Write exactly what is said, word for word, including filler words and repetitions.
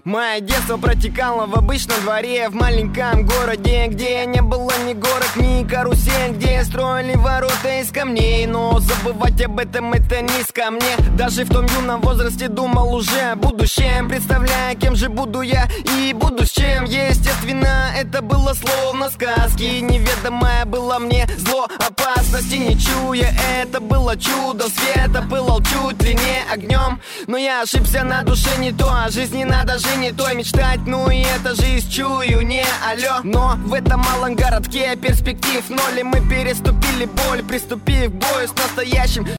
Мое детство протекало в обычном дворе, в маленьком городе, где не было ни горок, ни карусель, где строили ворота из камней. Но забывать об этом это низко мне. Даже в том юном возрасте думал уже о будущем, представляя, кем же буду я и буду с чем. Естественно, это было словно сказки, неведомое было мне зло, опасности не чуя. Это было чудо, света пылал чуть ли не огнем. Но я ошибся, на душе не то, а жизни надо жить не то, мечтать, ну и это жизнь чую, не алло. Но в этом малом городке перспектив ноль, и мы переступили боль, приступив к бою с настоящим.